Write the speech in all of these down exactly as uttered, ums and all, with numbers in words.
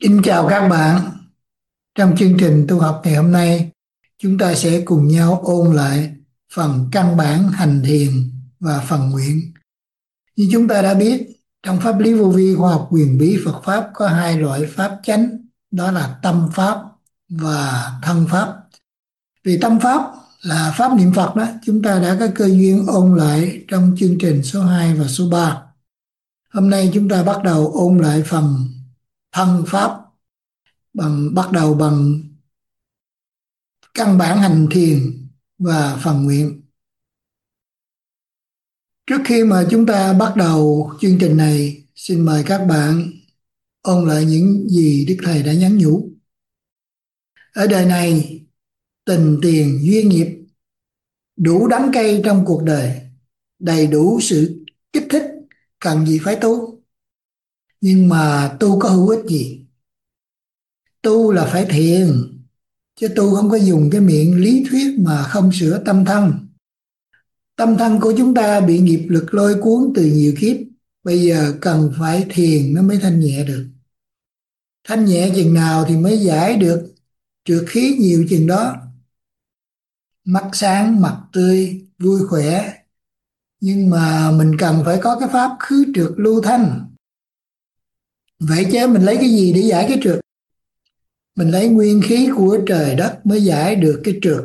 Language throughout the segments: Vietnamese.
Xin chào các bạn. Trong chương trình tu học ngày hôm nay, chúng ta sẽ cùng nhau ôn lại phần căn bản hành thiền và phần nguyện. Như chúng ta đã biết, trong pháp lý vô vi khoa học quyền bí Phật pháp có hai loại pháp chánh, đó là tâm pháp và thân pháp. Vì tâm pháp là pháp niệm Phật đó, chúng ta đã có cơ duyên ôn lại trong chương trình số hai và số ba. Hôm nay chúng ta bắt đầu ôn lại phần thân pháp bằng bắt đầu bằng căn bản hành thiền và phần nguyện. Trước khi mà chúng ta bắt đầu chương trình này, xin mời các bạn ôn lại những gì Đức Thầy đã nhắn nhủ. Ở đời này, tình tiền duyên nghiệp đủ đắng cay trong cuộc đời, đầy đủ sự kích thích, cần gì phải tu. Nhưng mà tu có hữu ích gì? Tu là phải thiền, chứ tu không có dùng cái miệng lý thuyết mà không sửa tâm thân. Tâm thân của chúng ta bị nghiệp lực lôi cuốn từ nhiều kiếp, bây giờ cần phải thiền nó mới thanh nhẹ được. Thanh nhẹ chừng nào thì mới giải được trượt khí nhiều chừng đó. Mắt sáng, mặt tươi, vui khỏe. Nhưng mà mình cần phải có cái pháp khứ trượt lưu thanh. Vậy chứ mình lấy cái gì để giải cái trượt? Mình lấy nguyên khí của trời đất mới giải được cái trượt.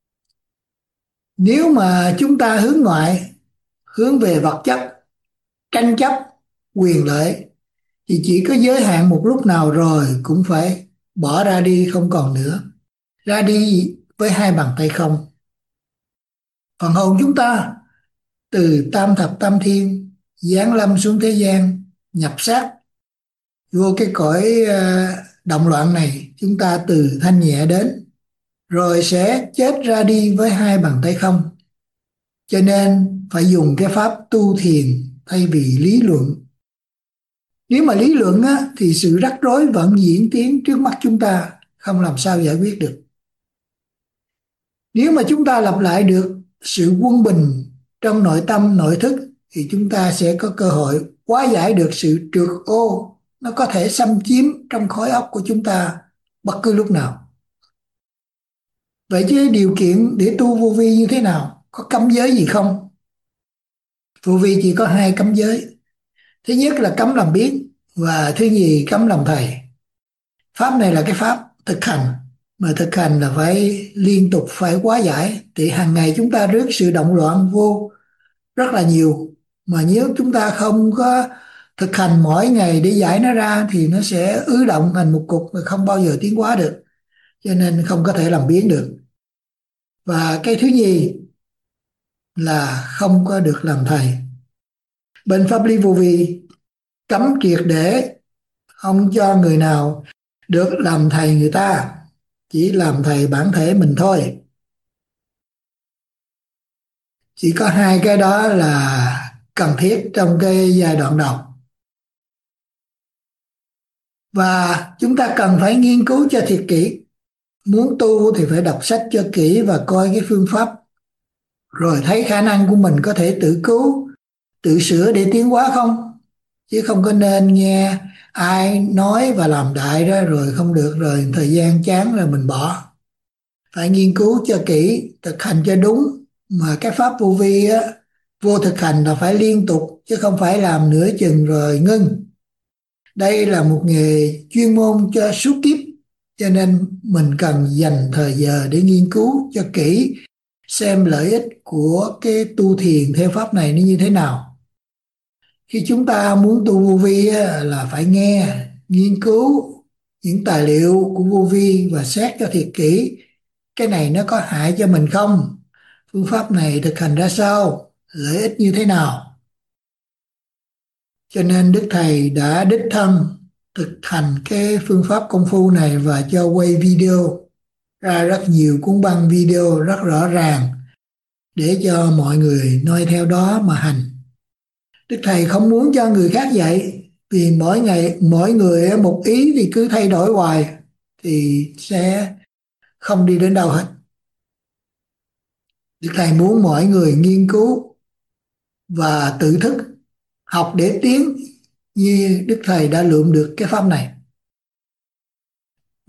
Nếu mà chúng ta hướng ngoại, hướng về vật chất, tranh chấp, quyền lợi, thì chỉ có giới hạn một lúc nào rồi cũng phải bỏ ra đi không còn nữa. Ra đi với hai bàn tay không. Phần hồn chúng ta từ tam thập tam thiên giáng lâm xuống thế gian, nhập xác vô cái cõi ờ, động loạn này, chúng ta từ thanh nhẹ đến rồi sẽ chết ra đi với hai bàn tay không. Cho nên phải dùng cái pháp tu thiền thay vì lý luận. Nếu mà lý luận á, thì sự rắc rối vẫn diễn tiến trước mắt chúng ta, không làm sao giải quyết được. Nếu mà chúng ta lập lại được sự quân bình trong nội tâm, nội thức, thì chúng ta sẽ có cơ hội hóa giải được sự trượt ô nó có thể xâm chiếm trong khối óc của chúng ta bất cứ lúc nào. Vậy chứ điều kiện để tu vô vi như thế nào? Có cấm giới gì không? Vô vi chỉ có hai cấm giới. Thứ nhất là cấm làm biến, và thứ nhì cấm làm thầy. Pháp này là cái pháp thực hành, mà thực hành là phải liên tục phải hóa giải. Thì hàng ngày chúng ta rước sự động loạn vô rất là nhiều, mà nếu chúng ta không có thực hành mỗi ngày để giải nó ra thì nó sẽ ứ động thành một cục mà không bao giờ tiến hóa được, cho nên không có thể làm biến được. Và cái thứ nhì là không có được làm thầy. Bên pháp lý vô vi cấm triệt để, không cho người nào được làm thầy người ta, chỉ làm thầy bản thể mình thôi. Chỉ có hai cái đó là cần thiết trong cái giai đoạn đầu. Và chúng ta cần phải nghiên cứu cho thiệt kỹ. Muốn tu thì phải đọc sách cho kỹ và coi cái phương pháp, rồi thấy khả năng của mình có thể tự cứu, tự sửa để tiến hóa không. Chứ không có nên nghe ai nói và làm đại ra rồi không được, rồi thời gian chán rồi mình bỏ. Phải nghiên cứu cho kỹ, thực hành cho đúng. Mà cái pháp vô vi á, vô thực hành là phải liên tục, chứ không phải làm nửa chừng rồi ngưng. Đây là một nghề chuyên môn cho suốt kiếp, cho nên mình cần dành thời giờ để nghiên cứu cho kỹ, xem lợi ích của cái tu thiền theo pháp này nó như thế nào. Khi chúng ta muốn tu vô vi á, là phải nghe, nghiên cứu những tài liệu của vô vi và xét cho thiệt kỹ. Cái này nó có hại cho mình không? Phương pháp này thực hành ra sao? Lợi ích như thế nào? Cho nên Đức Thầy đã đích thân thực hành cái phương pháp công phu này và cho quay video ra rất nhiều cuốn băng video rất rõ ràng để cho mọi người noi theo đó mà hành. Đức Thầy không muốn cho người khác dạy, vì mỗi ngày mỗi người một ý thì cứ thay đổi hoài thì sẽ không đi đến đâu hết. Đức Thầy muốn mọi người nghiên cứu và tự thức học để tiến, như Đức Thầy đã lượm được cái pháp này.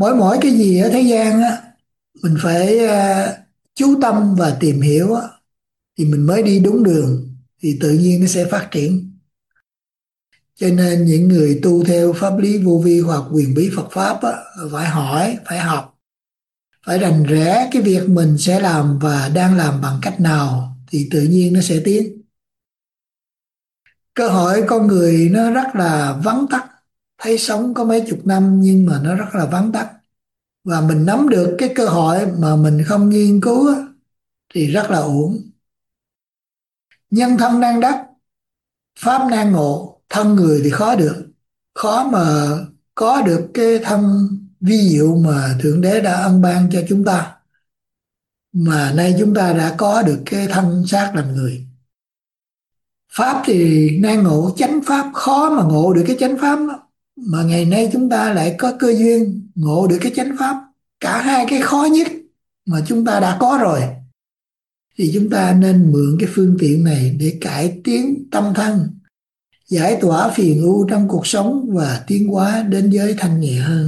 mỗi mỗi cái gì ở thế gian á, mình phải à, chú tâm và tìm hiểu á, thì mình mới đi đúng đường, thì tự nhiên nó sẽ phát triển. Cho nên những người tu theo pháp lý vô vi hoặc quyền bí Phật pháp á, phải hỏi, phải học, phải rành rẽ cái việc mình sẽ làm và đang làm bằng cách nào, thì tự nhiên nó sẽ tiến. Cơ hội con người nó rất là vắn tắt, thấy sống có mấy chục năm nhưng mà nó rất là vắn tắt, và mình nắm được cái cơ hội mà mình không nghiên cứu á, thì rất là uổng. Nhân thân nan đắc, pháp nan ngộ, thân người thì khó được, khó mà có được cái thân vi diệu mà Thượng Đế đã ân ban cho chúng ta, mà nay chúng ta đã có được cái thân xác làm người. Pháp thì nan ngộ, chánh pháp khó mà ngộ được cái chánh pháp đó. Mà ngày nay chúng ta lại có cơ duyên ngộ được cái chánh pháp, cả hai cái khó nhất mà chúng ta đã có rồi, thì chúng ta nên mượn cái phương tiện này để cải tiến tâm thân, giải tỏa phiền ưu trong cuộc sống và tiến hóa đến giới thanh nhẹ hơn.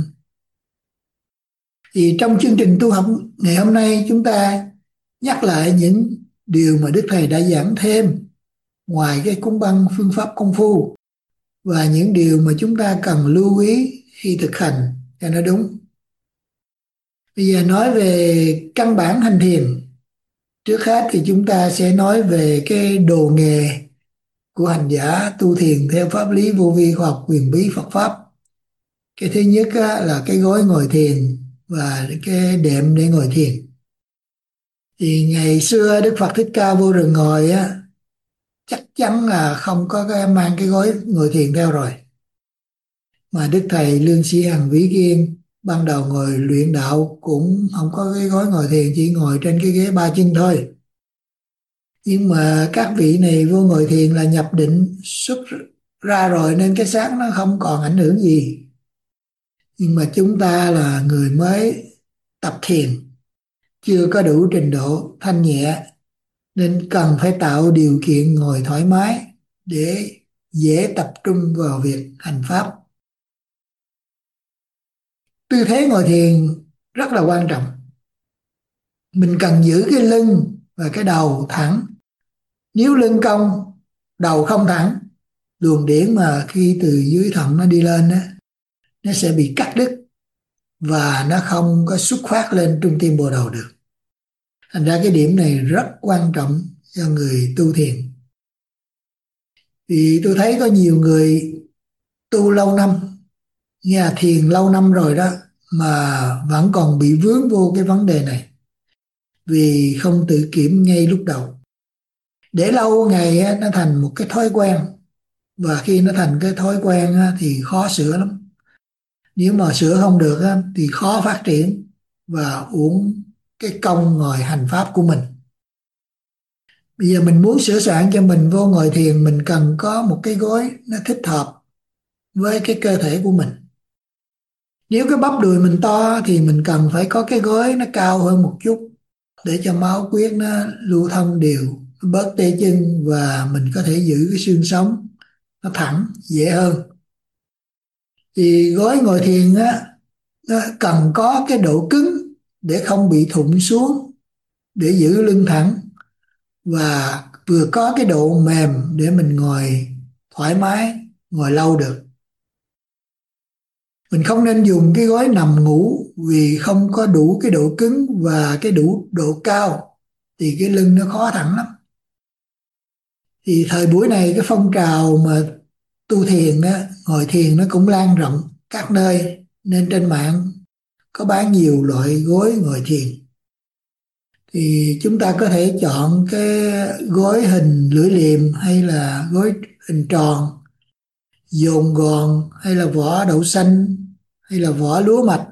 Thì trong chương trình tu học ngày hôm nay, chúng ta nhắc lại những điều mà Đức Thầy đã giảng thêm ngoài cái cúng băng phương pháp công phu, và những điều mà chúng ta cần lưu ý khi thực hành cho nó đúng. Bây giờ nói về căn bản hành thiền. Trước hết thì chúng ta sẽ nói về cái đồ nghề của hành giả tu thiền theo pháp lý vô vi hoặc quyền bí Phật pháp. Cái thứ nhất á, là cái gối ngồi thiền và cái đệm để ngồi thiền. Thì ngày xưa Đức Phật Thích Ca vô rừng ngồi á, chắc chắn là không có cái mang cái gối ngồi thiền theo rồi. Mà Đức Thầy Lương Sĩ Hằng Vĩ Kiên ban đầu ngồi luyện đạo cũng không có cái gối ngồi thiền, chỉ ngồi trên cái ghế ba chân thôi. Nhưng mà các vị này vô ngồi thiền là nhập định xuất ra rồi, nên cái xác nó không còn ảnh hưởng gì. Nhưng mà chúng ta là người mới tập thiền, chưa có đủ trình độ thanh nhẹ, nên cần phải tạo điều kiện ngồi thoải mái để dễ tập trung vào việc hành pháp. Tư thế ngồi thiền rất là quan trọng. Mình cần giữ cái lưng và cái đầu thẳng. Nếu lưng cong, đầu không thẳng, luồng điển mà khi từ dưới thận nó đi lên á, nó sẽ bị cắt đứt và nó không có xuất phát lên trung tim bồ đầu được. Thành ra cái điểm này rất quan trọng cho người tu thiền. Thì tôi thấy có nhiều người tu lâu năm, nghe thiền lâu năm rồi đó, mà vẫn còn bị vướng vô cái vấn đề này, vì không tự kiểm ngay lúc đầu. Để lâu ngày á, nó thành một cái thói quen, và khi nó thành cái thói quen á, thì khó sửa lắm. Nếu mà sửa không được á, thì khó phát triển và uổng cái công ngồi hành pháp của mình. Bây giờ mình muốn sửa soạn cho mình vô ngồi thiền, mình cần có một cái gối nó thích hợp với cái cơ thể của mình. Nếu cái bắp đùi mình to thì mình cần phải có cái gối nó cao hơn một chút, để cho máu huyết nó lưu thông đều, nó bớt tê chân, và mình có thể giữ cái xương sống nó thẳng dễ hơn. Thì gối ngồi thiền á, nó cần có cái độ cứng để không bị thụm xuống, để giữ lưng thẳng, và vừa có cái độ mềm để mình ngồi thoải mái, ngồi lâu được. Mình không nên dùng cái gối nằm ngủ, vì không có đủ cái độ cứng và cái đủ độ cao thì cái lưng nó khó thẳng lắm. Thì thời buổi này cái phong trào mà tu thiền đó, ngồi thiền nó cũng lan rộng các nơi, nên trên mạng có bán nhiều loại gối ngồi thiền. Thì chúng ta có thể chọn cái gối hình lưỡi liềm, hay là gối hình tròn, dồn gòn, hay là vỏ đậu xanh, hay là vỏ lúa mạch.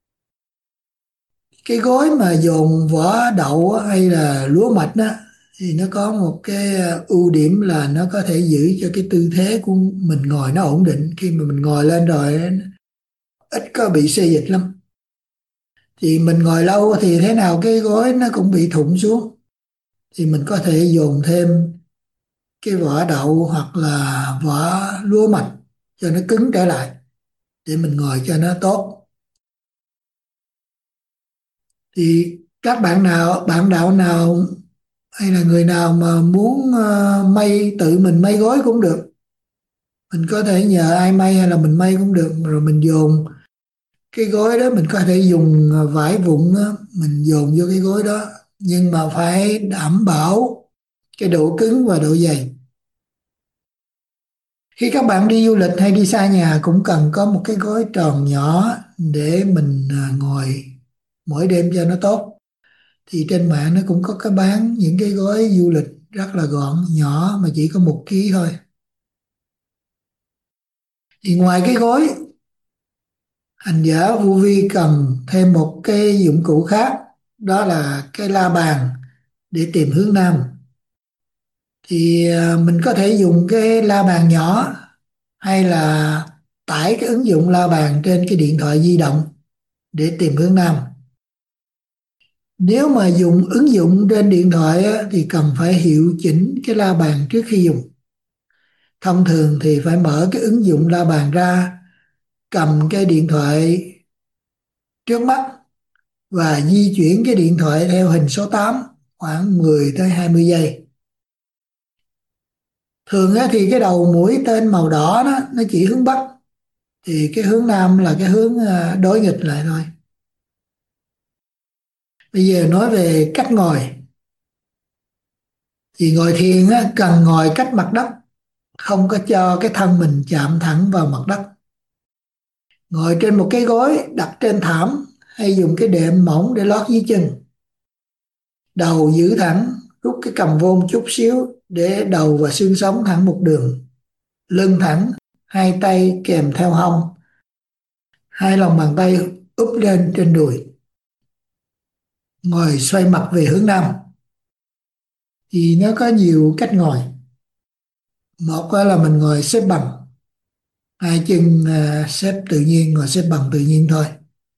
Cái gối mà dồn vỏ đậu á, hay là lúa mạch đó, thì nó có một cái ưu điểm là nó có thể giữ cho cái tư thế của mình ngồi nó ổn định. Khi mà mình ngồi lên rồi ít có bị xê dịch lắm. Thì mình ngồi lâu thì thế nào cái gối nó cũng bị thụm xuống, thì mình có thể dồn thêm cái vỏ đậu hoặc là vỏ lúa mạch cho nó cứng trở lại, để mình ngồi cho nó tốt. Thì các bạn nào bạn đạo nào hay là người nào mà muốn ờ, may tự mình may gối cũng được, mình có thể nhờ ai may hay là mình may cũng được, rồi mình dồn cái gối đó, mình có thể dùng ờ, vải vụn á, mình dồn vô cái gối đó, nhưng mà phải đảm bảo cái độ cứng và độ dày. Khi các bạn đi du lịch hay đi xa nhà cũng cần có một cái gối tròn nhỏ để mình à, ngồi mỗi đêm cho nó tốt. Thì trên mạng nó cũng có cái bán những cái gối du lịch rất là gọn nhỏ mà chỉ có một ký thôi. Thì ngoài cái gối, hành giả vô vi cần thêm một cái dụng cụ khác, đó là cái la bàn để tìm hướng nam. Thì à, mình có thể dùng cái la bàn nhỏ hay là tải cái ứng dụng la bàn trên cái điện thoại di động để tìm hướng nam. Nếu mà dùng ứng dụng trên điện thoại á, thì cần phải hiệu chỉnh cái la bàn trước khi dùng. Thông thường thì phải mở cái ứng dụng la bàn ra, cầm cái điện thoại trước mắt và di chuyển cái điện thoại theo hình số tám khoảng mười tới hai mươi giây. Thường á, thì cái đầu mũi tên màu đỏ đó nó chỉ hướng bắc, thì cái hướng nam là cái hướng à, đối nghịch lại thôi. Bây giờ nói về cách ngồi. Thì ngồi thiền á, cần ngồi cách mặt đất, không có cho cái thân mình chạm thẳng vào mặt đất. Ngồi trên một cái gối đặt trên thảm hay dùng cái đệm mỏng để lót dưới chân. Đầu giữ thẳng, rút cái cằm vô một chút xíu để đầu và xương sống thẳng một đường. Lưng thẳng, hai tay kèm theo hông, hai lòng bàn tay úp lên trên đùi. Ngồi xoay mặt về hướng nam. Thì nó có nhiều cách ngồi. Một là mình ngồi xếp bằng, hai chân à, xếp tự nhiên, ngồi xếp bằng tự nhiên thôi.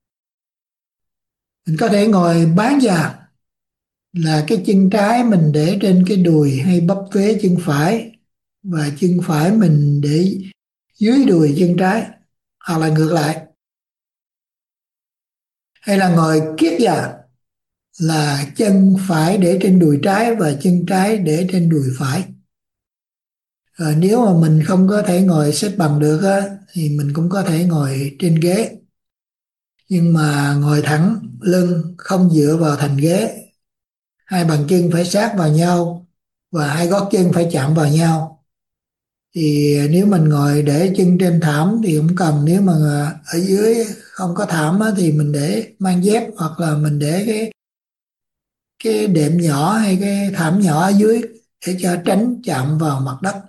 Mình có thể ngồi bán già, là cái chân trái mình để trên cái đùi hay bắp vế chân phải, và chân phải mình để dưới đùi chân trái, hoặc là ngược lại. Hay là ngồi kiết già, là chân phải để trên đùi trái và chân trái để trên đùi phải. Rồi nếu mà mình không có thể ngồi xếp bằng được á, thì mình cũng có thể ngồi trên ghế, nhưng mà ngồi thẳng lưng, không dựa vào thành ghế. Hai bàn chân phải sát vào nhau và hai gót chân phải chạm vào nhau. Thì nếu mình ngồi để chân trên thảm thì cũng cần, nếu mà ở dưới không có thảm á, thì mình để mang dép, hoặc là mình để cái cái đệm nhỏ hay cái thảm nhỏ ở dưới để cho tránh chạm vào mặt đất.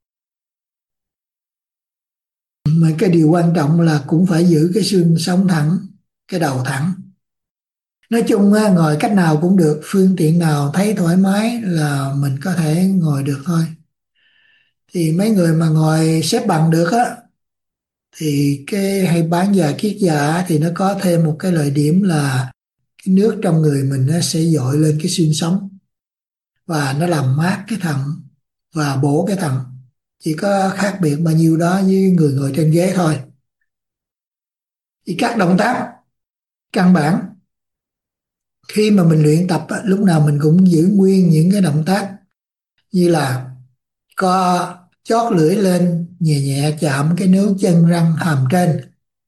Mà cái điều quan trọng là cũng phải giữ cái xương sống thẳng, cái đầu thẳng. Nói chung á, ngồi cách nào cũng được, phương tiện nào thấy thoải mái là mình có thể ngồi được thôi. Thì mấy người mà ngồi xếp bằng được á, thì cái hay bán già kiết già thì nó có thêm một cái lợi điểm là cái nước trong người mình nó sẽ dội lên cái xương sống và nó làm mát cái thận và bổ cái thận. Chỉ có khác biệt bao nhiêu đó với người ngồi trên ghế thôi. Thì các động tác căn bản khi mà mình luyện tập á, lúc nào mình cũng giữ nguyên những cái động tác như là co chót lưỡi lên nhẹ nhẹ chạm cái nướu chân răng hàm trên,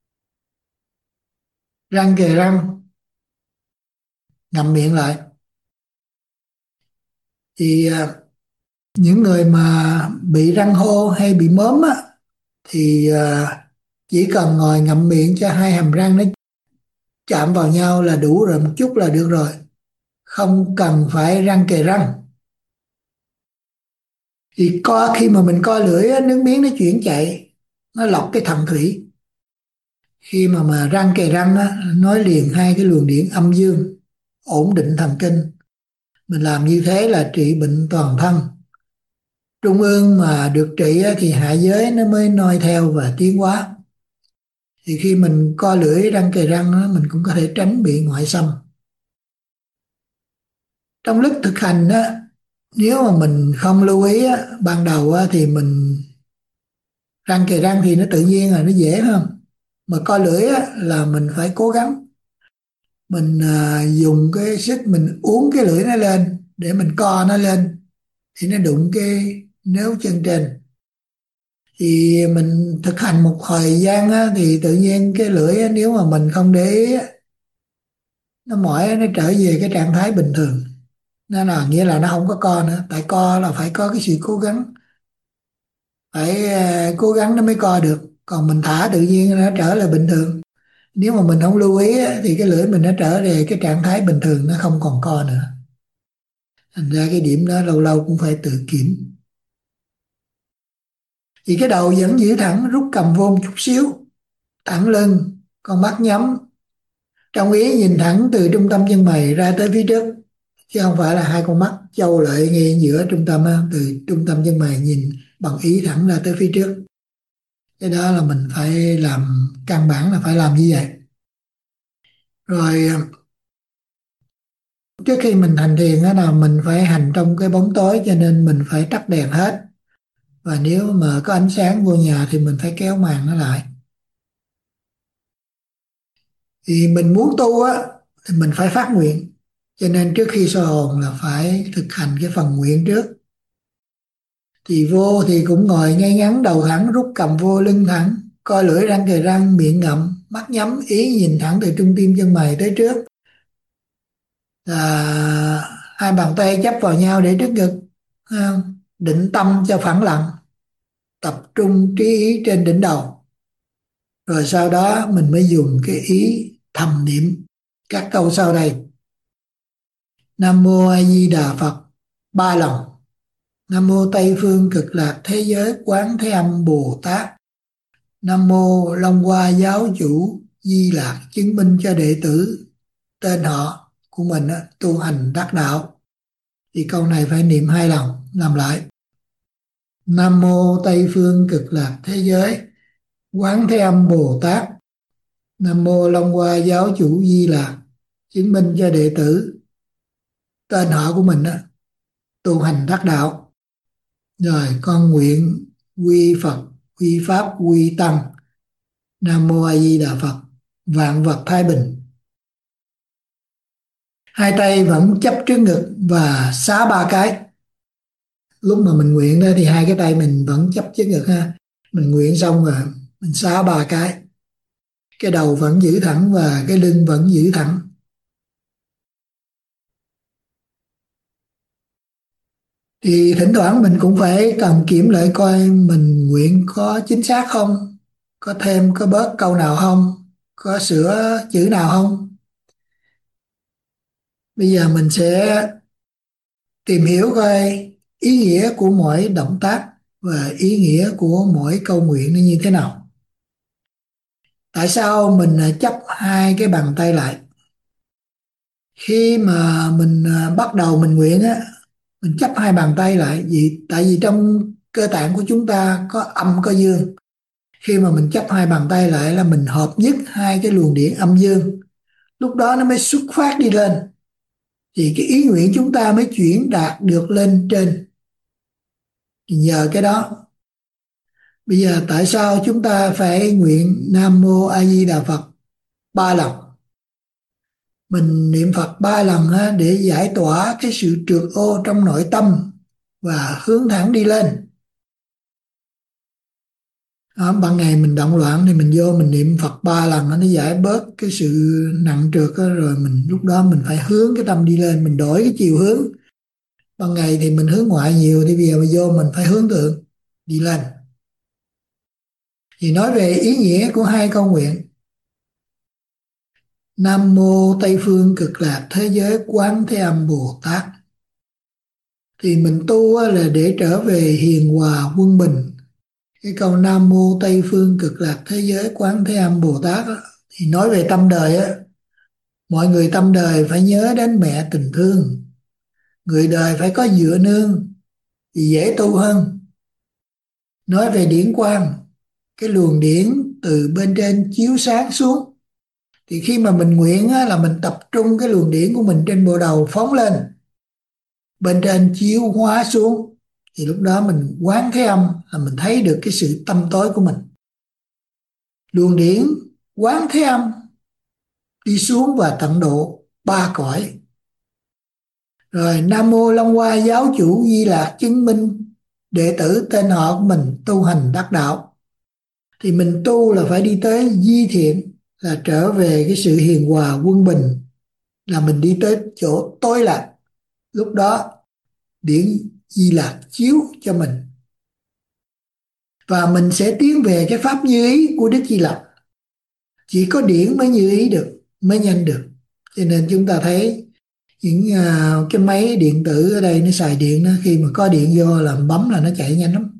răng kề răng, ngậm miệng lại. Thì à, những người mà bị răng hô hay bị mớm á, thì à, chỉ cần ngồi ngậm miệng cho hai hàm răng nó chạm vào nhau là đủ rồi, một chút là được rồi, không cần phải răng kề răng. Thì co khi mà mình co lưỡi á, nước miếng nó chuyển chạy, nó lọc cái thận thủy. Khi mà mà răng kề răng á, nối liền hai cái luồng điện âm dương, ổn định thần kinh. Mình làm như thế là trị bệnh toàn thân. Trung ương mà được trị á, thì hạ giới nó mới noi theo và tiến hóa. Thì khi mình co lưỡi răng kề răng á, mình cũng có thể tránh bị ngoại xâm. Trong lúc thực hành á, nếu mà mình không lưu ý á, ban đầu á, thì mình răng kề răng thì nó tự nhiên là nó dễ hơn. Mà co lưỡi á, là mình phải cố gắng. mình à, dùng cái sức mình uốn cái lưỡi nó lên để mình co nó lên thì nó đụng cái nướu chân trên. Thì mình thực hành một thời gian á, thì tự nhiên cái lưỡi á, nếu mà mình không để ý á, nó mỏi nó trở về cái trạng thái bình thường. Nó là nghĩa là nó không có co nữa, tại co là phải có cái sự cố gắng, phải à, cố gắng nó mới co được, còn mình thả tự nhiên nó trở lại bình thường. Nếu mà mình không lưu ý á, thì cái lưỡi mình nó trở về cái trạng thái bình thường, nó không còn co nữa. Thành ra cái điểm đó lâu lâu cũng phải tự kiểm. Thì cái đầu vẫn giữ thẳng, rút cầm vô một chút xíu, thẳng lưng, con mắt nhắm, trong ý nhìn thẳng từ trung tâm chân mày ra tới phía trước, chứ không phải là hai con mắt châu lại ngay giữa trung tâm á, từ trung tâm chân mày nhìn bằng ý thẳng ra tới phía trước. Cái đó là mình phải làm, căn bản là phải làm như vậy. Rồi trước khi mình hành thiền á là mình phải hành trong cái bóng tối, cho nên mình phải tắt đèn hết, và nếu mà có ánh sáng vô nhà thì mình phải kéo màn nó lại. Thì mình muốn tu á thì mình phải phát nguyện, cho nên trước khi soi hồn là phải thực hành cái phần nguyện trước. Thì vô thì cũng ngồi ngay ngắn, đầu thẳng, rút cầm vô, lưng thẳng, coi lưỡi răng kề răng, miệng ngậm, mắt nhắm, ý nhìn thẳng từ trung tim chân mày tới trước. Là hai bàn tay chắp vào nhau để trước ngực, không? Định tâm cho phẳng lặng, tập trung trí ý trên đỉnh đầu. Rồi sau đó mình mới dùng cái ý thầm niệm các câu sau đây: Nam mô A Di Đà Phật ba lần. Nam mô Tây Phương Cực Lạc Thế Giới Quán Thế Âm Bồ Tát. Nam mô Long Hoa Giáo Chủ Di Lạc chứng minh cho đệ tử tên họ của mình á, tu hành đắc đạo. Thì câu này phải niệm hai lần. Làm lại: Nam mô Tây Phương Cực Lạc Thế Giới Quán Thế Âm Bồ Tát. Nam mô Long Hoa Giáo Chủ Di Lạc chứng minh cho đệ tử tên họ của mình á, tu hành đắc đạo. Rồi con nguyện quy Phật, quy Pháp, quy Tăng. Nam mô A Di Đà Phật. Vạn vật thái bình. Hai tay vẫn chấp trước ngực và xá ba cái. Lúc mà mình nguyện đó thì hai cái tay mình vẫn chấp trước ngực ha. Mình nguyện xong rồi mình xá ba cái. Cái đầu vẫn giữ thẳng và cái lưng vẫn giữ thẳng. Thì thỉnh thoảng mình cũng phải cầm kiểm lại coi mình nguyện có chính xác không, có thêm có bớt câu nào không, có sửa chữ nào không. Bây giờ mình sẽ tìm hiểu coi ý nghĩa của mỗi động tác và ý nghĩa của mỗi câu nguyện nó như thế nào. Tại sao mình chấp hai cái bàn tay lại? Khi mà mình à, bắt đầu mình nguyện á, mình chấp hai bàn tay lại vì tại vì trong cơ tạng của chúng ta có âm có dương. Khi mà mình chấp hai bàn tay lại là mình hợp nhất hai cái luồng điện âm dương, lúc đó nó mới xuất phát đi lên, thì cái ý nguyện chúng ta mới chuyển đạt được lên trên. Thì nhờ cái đó, bây giờ tại sao chúng ta phải nguyện Nam Mô A Di Đà Phật ba lần? Mình niệm Phật ba lần á, để giải tỏa cái sự trược ô trong nội tâm và hướng thẳng đi lên. Đó, ban ngày mình động loạn thì mình vô mình niệm Phật ba lần nó giải bớt cái sự nặng trược đó, rồi mình lúc đó mình phải hướng cái tâm đi lên, mình đổi cái chiều hướng. Ban ngày thì mình hướng ngoại nhiều, thì bây giờ mà vô mình phải hướng thượng đi lên. Thì nói về ý nghĩa của hai câu nguyện: Nam mô Tây Phương Cực Lạc Thế Giới Quán Thế Âm Bồ Tát. Thì mình tu là để trở về hiền hòa quân bình. Cái câu Nam mô Tây Phương Cực Lạc Thế Giới Quán Thế Âm Bồ Tát á, thì nói về tâm đời á. Mọi người tâm đời phải nhớ đến mẹ tình thương. Người đời phải có dựa nương thì dễ tu hơn. Nói về điển quang, cái luồng điển từ bên trên chiếu sáng xuống. Thì khi mà mình nguyện á, là mình tập trung cái luồng điển của mình trên bộ đầu phóng lên, bên trên chiếu hóa xuống, thì lúc đó mình quán thế âm là mình thấy được cái sự tâm tối của mình. Luồng điển quán thế âm đi xuống và tận độ ba cõi. Rồi Nam Mô Long Hoa Giáo Chủ Di Lạc chứng minh đệ tử tên họ của mình tu hành đắc đạo. Thì mình tu là phải đi tới di thiện, là trở về cái sự hiền hòa quân bình, là mình đi tới chỗ tối lạc. Lúc đó điển Di Lạc chiếu cho mình và mình sẽ tiến về cái pháp như ý của Đức Di Lặc. Chỉ có điển mới như ý được, mới nhanh được. Cho nên chúng ta thấy những uh, cái máy điện tử ở đây nó xài điện đó, khi mà có điện vô là bấm là nó chạy nhanh lắm.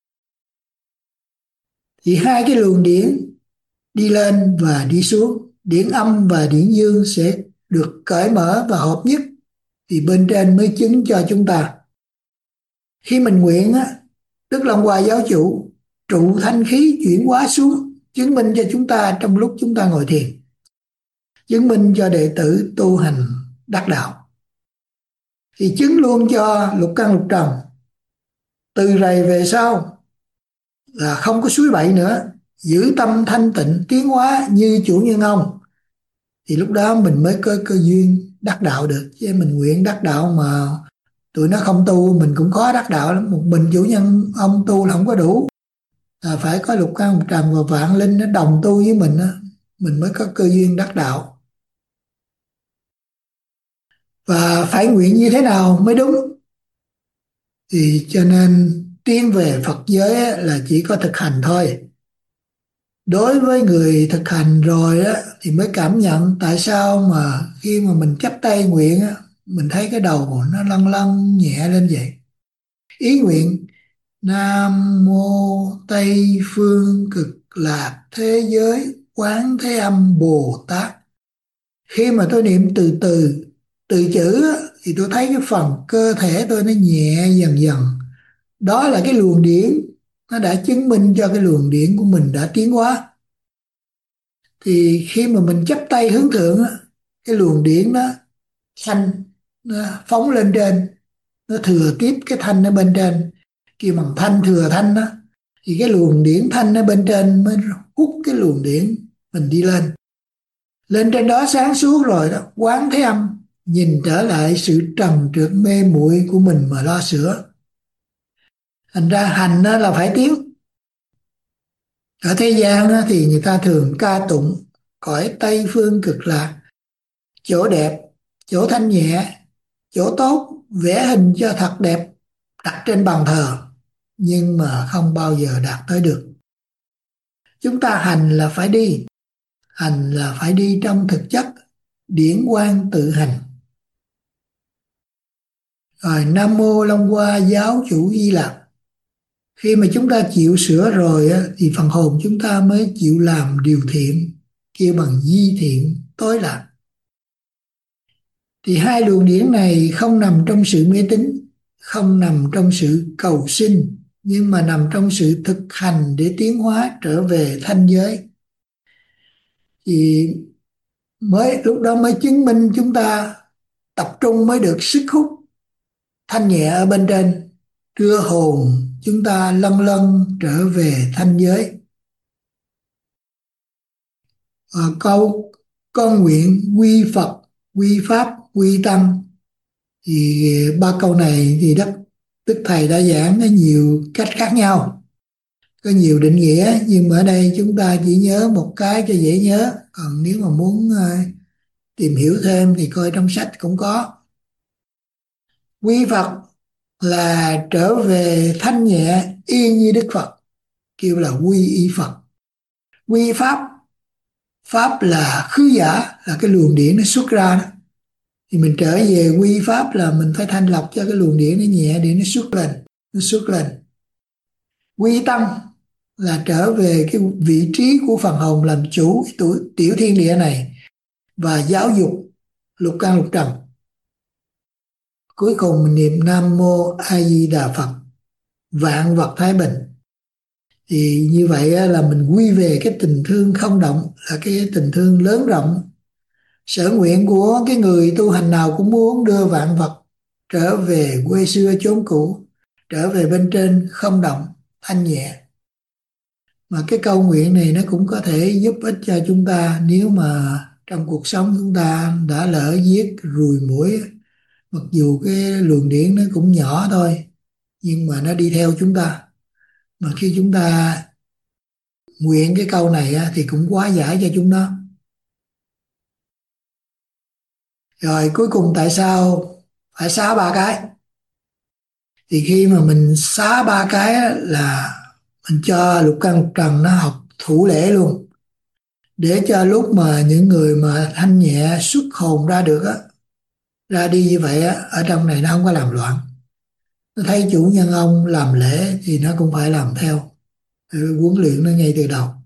Thì hai cái luồng điển đi lên và đi xuống, điển âm và điển dương sẽ được cởi mở và hợp nhất, thì bên trên mới chứng cho chúng ta. Khi mình nguyện á, Đức Long Hoa Giáo Chủ trụ thanh khí chuyển hóa xuống, chứng minh cho chúng ta trong lúc chúng ta ngồi thiền, chứng minh cho đệ tử tu hành đắc đạo. Thì chứng luôn cho lục căn lục trần, từ rày về sau là không có suối bậy nữa, giữ tâm thanh tịnh tiến hóa như chủ nhân ông. Thì lúc đó mình mới có cơ duyên đắc đạo được. Chứ mình nguyện đắc đạo mà tụi nó không tu, mình cũng khó đắc đạo lắm. Một mình chủ nhân ông tu là không có đủ, là phải có lục căn lục trần và vạn linh nó đồng tu với mình đó, mình mới có cơ duyên đắc đạo. Và phải nguyện như thế nào mới đúng? Thì cho nên tiến về Phật giới là chỉ có thực hành thôi. Đối với người thực hành rồi á, thì mới cảm nhận tại sao mà khi mà mình chắp tay nguyện á, mình thấy cái đầu nó lăn lăn nhẹ lên vậy. Ý nguyện Nam Mô Tây Phương Cực Lạc Thế Giới Quán Thế Âm Bồ Tát. Khi mà tôi niệm từ từ, từ chữ á, thì tôi thấy cái phần cơ thể tôi nó nhẹ dần dần. Đó là cái luồng điển, nó đã chứng minh cho cái luồng điển của mình đã tiến hóa. Thì khi mà mình chắp tay hướng thượng á, cái luồng điển nó thanh, nó phóng lên trên, nó thừa tiếp cái thanh ở bên trên, kêu bằng thanh thừa thanh đó. Thì cái luồng điển thanh ở bên trên mới hút cái luồng điển mình đi lên. Lên trên đó sáng suốt rồi đó, quán thế âm, nhìn trở lại sự trần trượt mê muội của mình mà lo sửa. Thành ra hành đó là phải tiến. Ở thế gian đó thì người ta thường ca tụng cõi Tây Phương Cực Lạc, chỗ đẹp, chỗ thanh nhẹ, chỗ tốt, vẽ hình cho thật đẹp, đặt trên bàn thờ, nhưng mà không bao giờ đạt tới được. Chúng ta hành là phải đi, hành là phải đi trong thực chất, điển quang tự hành. Rồi Nam Mô Long Hoa Giáo Chủ Di Lặc. Khi mà chúng ta chịu sửa rồi á, thì phần hồn chúng ta mới chịu làm điều thiện, kêu bằng di thiện tối lạc. Thì hai luồng điển này không nằm trong sự mê tín, không nằm trong sự cầu sinh, nhưng mà nằm trong sự thực hành để tiến hóa trở về thanh giới. Thì mới lúc đó mới chứng minh chúng ta tập trung mới được sức hút thanh nhẹ ở bên trên, đưa hồn chúng ta lân lân trở về thanh giới. Và câu con nguyện quy Phật, quy Pháp, quy Tăng, thì ba câu này thì Đức Đức Thầy đã giảng ở nhiều cách khác nhau, có nhiều định nghĩa, nhưng mà ở đây chúng ta chỉ nhớ một cái cho dễ nhớ. Còn nếu mà muốn uh, tìm hiểu thêm thì coi trong sách cũng có. Quy Phật là trở về thanh nhẹ y như Đức Phật, kêu là quy y Phật. Quy Pháp, Pháp là khứ giả, là cái luồng điển nó xuất ra đó. Thì mình trở về quy Pháp là mình phải thanh lọc cho cái luồng điển nó nhẹ để nó xuất lên, nó xuất lên. Quy Tăng là trở về cái vị trí của phần hồn làm chủ cái tuổi tiểu thiên địa này và giáo dục lục căn lục trần. Cuối cùng mình niệm Nam Mô A Di Đà Phật, vạn vật thái bình. Thì như vậy là mình quy về cái tình thương không động, là cái tình thương lớn rộng. Sở nguyện của cái người tu hành nào cũng muốn đưa vạn vật trở về quê xưa chốn cũ, trở về bên trên không động, thanh nhẹ. Mà cái câu nguyện này nó cũng có thể giúp ích cho chúng ta nếu mà Trong cuộc sống chúng ta đã lỡ giết ruồi muỗi, mặc dù cái luồng điển nó cũng nhỏ thôi, nhưng mà nó đi theo chúng ta. Mà khi chúng ta nguyện cái câu này á, thì cũng hóa giải cho chúng nó. Rồi cuối cùng tại sao phải xá ba cái? Thì khi mà mình xá ba cái á, là mình cho lục căn lục trần nó học thủ lễ luôn, để cho lúc mà những người mà thanh nhẹ xuất hồn ra được á, ra đi như vậy á, ở trong này nó không có làm loạn. Nó thấy chủ nhân ông làm lễ thì nó cũng phải làm theo. Ừ, huấn luyện nó ngay từ đầu.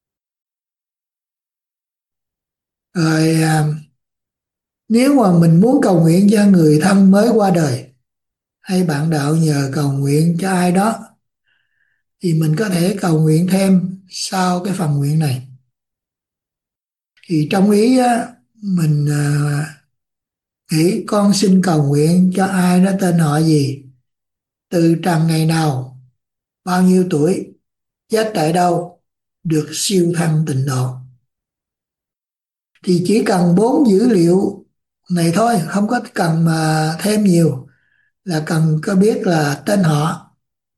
Rồi à, nếu mà mình muốn cầu nguyện cho người thân mới qua đời, hay bạn đạo nhờ cầu nguyện cho ai đó, thì mình có thể cầu nguyện thêm sau cái phần nguyện này. Thì trong ý á, mình à, nghĩ con xin cầu nguyện cho ai đó, tên họ gì, từ trần ngày nào, bao nhiêu tuổi, chết tại đâu, được siêu thăng tịnh độ. Thì chỉ cần bốn dữ liệu này thôi, không có cần mà thêm nhiều, là cần có biết là tên họ,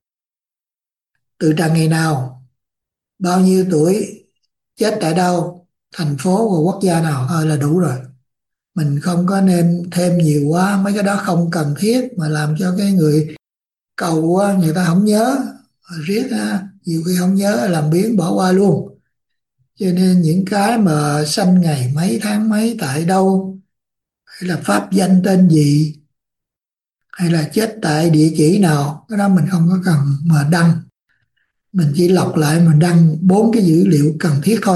từ trần ngày nào, bao nhiêu tuổi, chết tại đâu, thành phố và quốc gia nào thôi là đủ rồi. Mình không có nên thêm nhiều quá, mấy cái đó không cần thiết mà làm cho cái người cầu á, người ta không nhớ, riết á, nhiều khi không nhớ làm biếng bỏ qua luôn. Cho nên những cái mà sanh ngày mấy tháng mấy tại đâu, hay là pháp danh tên gì, hay là chết tại địa chỉ nào, cái đó mình không có cần mà đăng. Mình chỉ lọc lại mình đăng bốn cái dữ liệu cần thiết thôi.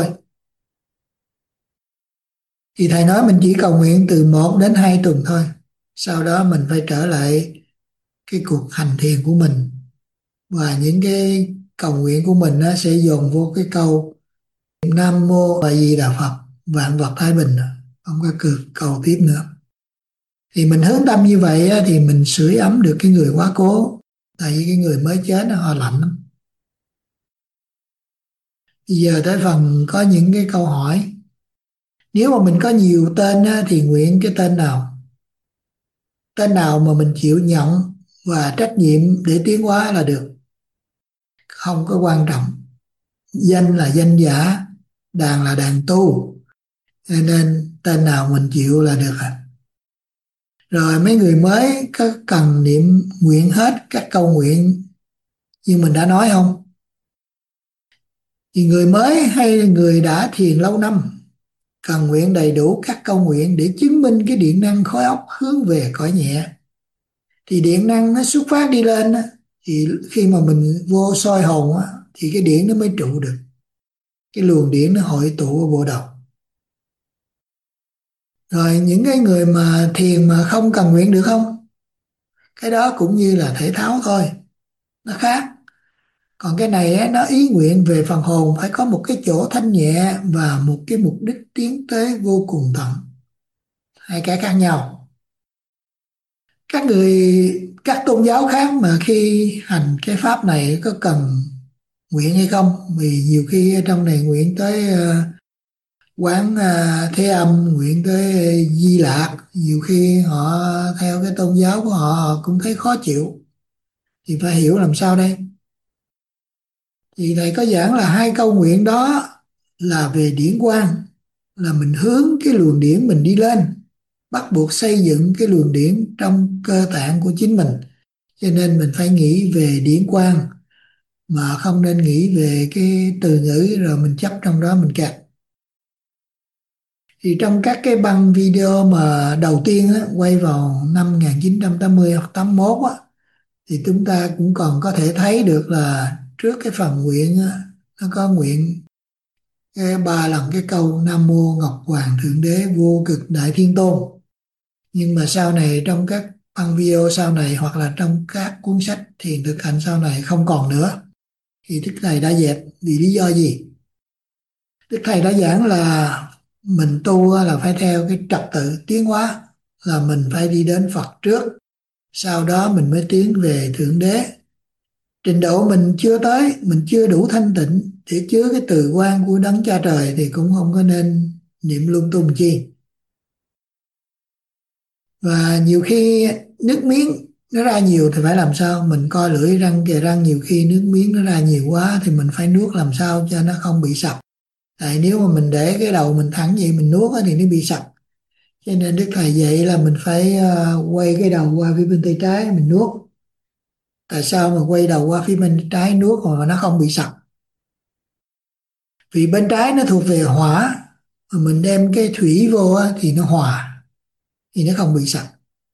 Thì thầy nói mình chỉ cầu nguyện từ một đến hai tuần thôi, sau đó mình phải trở lại cái cuộc hành thiền của mình, và những cái cầu nguyện của mình nó sẽ dồn vô cái câu Nam Mô A Di Đà Phật, vạn vật thái bình, không có cực cầu tiếp nữa. Thì mình hướng tâm như vậy á, thì mình sưởi ấm được cái người quá cố, tại vì cái người mới chết nó họ lạnh lắm. Bây giờ tới phần có những cái câu hỏi. Nếu mà mình có nhiều tên á, thì nguyện cái tên nào? Tên nào mà mình chịu nhận và trách nhiệm để tiến hóa là được, không có quan trọng. Danh là danh giả, đàn là đàn tu, cho nên tên nào mình chịu là được à. Rồi mấy người mới có cần niệm nguyện hết các câu nguyện như mình đã nói không? Thì người mới hay người đã thiền lâu năm cần nguyện đầy đủ các câu nguyện để chứng minh cái điện năng khối óc hướng về cõi nhẹ. Thì điện năng nó xuất phát đi lên á, thì khi mà mình vô soi hồn á, thì cái điện nó mới trụ được, cái luồng điện nó hội tụ ở bộ đầu. Rồi những cái người mà thiền mà không cần nguyện được không? Cái đó cũng như là thể thao thôi, nó khác. Còn cái này á, nó ý nguyện về phần hồn, phải có một cái chỗ thanh nhẹ và một cái mục đích tiến tới vô cùng tận, hai cái khác nhau. Các người các tôn giáo khác mà khi hành cái pháp này có cần nguyện hay không? Vì nhiều khi ở trong này nguyện tới uh, quán uh, Thế Âm, nguyện tới Di Lạc, nhiều khi họ theo cái tôn giáo của họ, họ cũng thấy khó chịu. Thì phải hiểu làm sao đây? Thì thầy có giảng là hai câu nguyện đó là về điển quang, là mình hướng cái luồng điển mình đi lên, bắt buộc xây dựng cái luồng điển trong cơ tạng của chính mình. Cho nên mình phải nghĩ về điển quang, mà không nên nghĩ về cái từ ngữ rồi mình chấp trong đó mình kẹt. Thì trong các cái băng video mà đầu tiên á, quay vào năm một nghìn chín trăm tám mươi hoặc tám mươi mốt á, thì chúng ta cũng còn có thể thấy được là trước cái phần nguyện á, nó có nguyện cái ba lần cái câu Nam Mô Ngọc Hoàng Thượng Đế Vô Cực Đại Thiên Tôn. Nhưng mà sau này trong các băng video sau này, hoặc là trong các cuốn sách thiền thực hành sau này không còn nữa. Thì Đức Thầy đã dẹp vì lý do gì? Đức Thầy đã giảng là mình tu là phải theo cái trật tự tiến hóa, là mình phải đi đến Phật trước, sau đó mình mới tiến về Thượng Đế. Trình độ mình chưa tới, mình chưa đủ thanh tịnh để chứa cái từ quan của Đấng Cha Trời thì cũng không có nên niệm lung tung chi. Và nhiều khi nước miếng nó ra nhiều thì phải làm sao? Mình coi lưỡi răng kề răng, nhiều khi nước miếng nó ra nhiều quá thì mình phải nuốt làm sao cho nó không bị sặc. Tại nếu mà mình để cái đầu mình thẳng vậy mình nuốt thì nó bị sặc. Cho nên Đức Thầy dạy là mình phải ờ, quay cái đầu qua phía bên tay trái mình nuốt. Tại sao mà quay đầu qua phía bên trái nuốt mà nó không bị sặc? Vì bên trái nó thuộc về hỏa, mà mình đem cái thủy vô á, thì nó hòa, thì nó không bị sặc.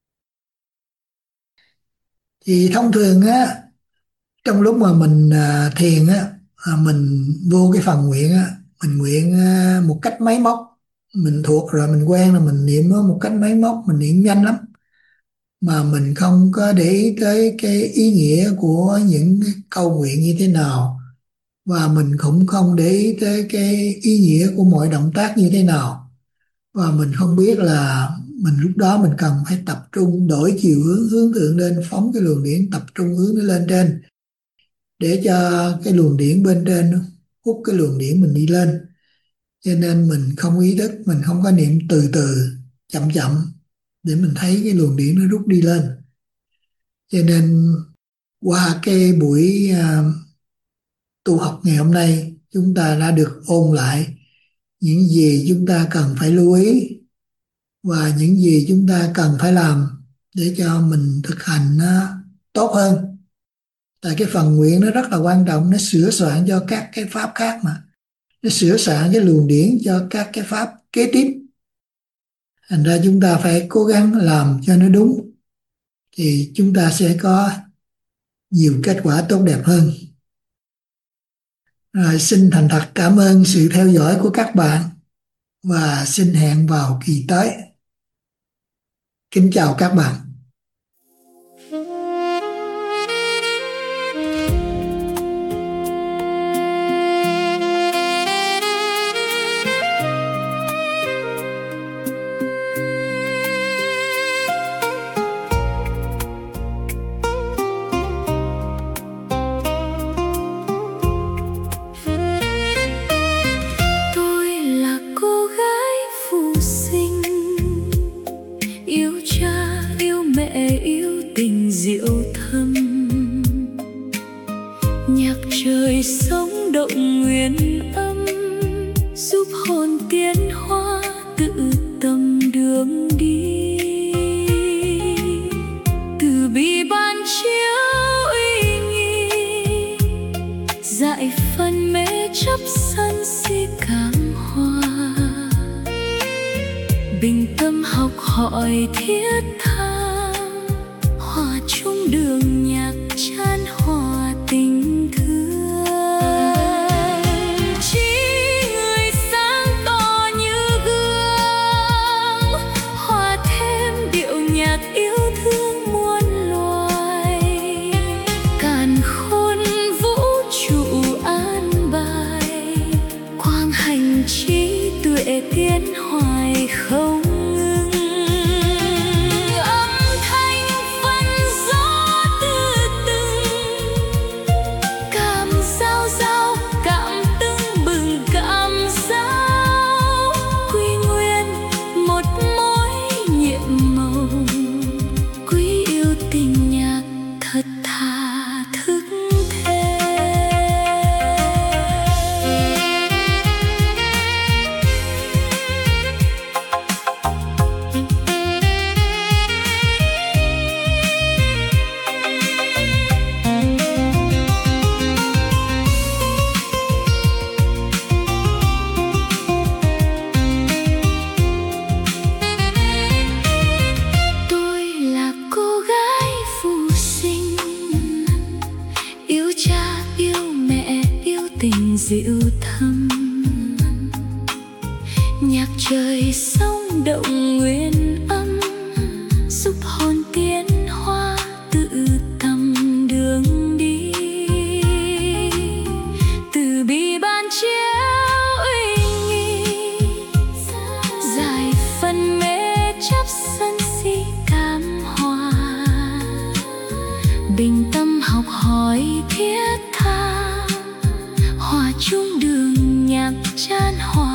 Thì thông thường á, trong lúc mà mình à, thiền á, à, mình vô cái phần nguyện á, mình nguyện à, một cách máy móc. Mình thuộc rồi, mình quen là mình niệm nó một cách máy móc, mình niệm nhanh lắm, mà mình không có để ý tới cái ý nghĩa của những cái câu nguyện như thế nào, và mình cũng không để ý tới cái ý nghĩa của mọi động tác như thế nào. Và mình không biết là mình lúc đó mình cần phải tập trung đổi chiều hướng, hướng thượng lên, phóng cái luồng điển tập trung hướng nó lên trên, để cho cái luồng điển bên trên nó hút cái luồng điển mình đi lên. Cho nên mình không ý thức, mình không có niệm từ từ, chậm chậm, để mình thấy cái luồng điển nó rút đi lên. Cho nên qua cái buổi à, tu học ngày hôm nay, chúng ta đã được ôn lại những gì chúng ta cần phải lưu ý và những gì chúng ta cần phải làm để cho mình thực hành nó tốt hơn. Tại cái phần nguyện nó rất là quan trọng, nó sửa soạn cho các cái pháp khác mà. Nó sửa soạn cái luồng điển cho các cái pháp kế tiếp. Thành ra chúng ta phải cố gắng làm cho nó đúng, thì chúng ta sẽ có nhiều kết quả tốt đẹp hơn. Rồi, xin thành thật cảm ơn sự theo dõi của các bạn và xin hẹn vào kỳ tới. Kính chào các bạn. Diệu thâm nhạc trời sống động nguyên âm, giúp hồn tiến hóa tự tâm đường đi. Từ bi ban chiếu uy nghi, dạy phân mê chấp sân si cảm hòa. Bình tâm học hỏi thiết tha, hòa chung đường nhạc chan hòa tình thương. Chỉ người sáng tỏ như gương, hòa thêm điệu nhạc yêu thương muôn loài. Càn khôn vũ trụ an bài, quang hành trí tuệ tiến hoài không. Diệu thâm nhạc trời sống động nguyên âm, giúp hồn tiến hóa tự tâm đường đi. Từ bi ban chiếu uy nghi, giải phân mê chấp sân si cảm hòa. Bình tâm học hỏi thiết tha, hòa chung đường nhạc chan hòa.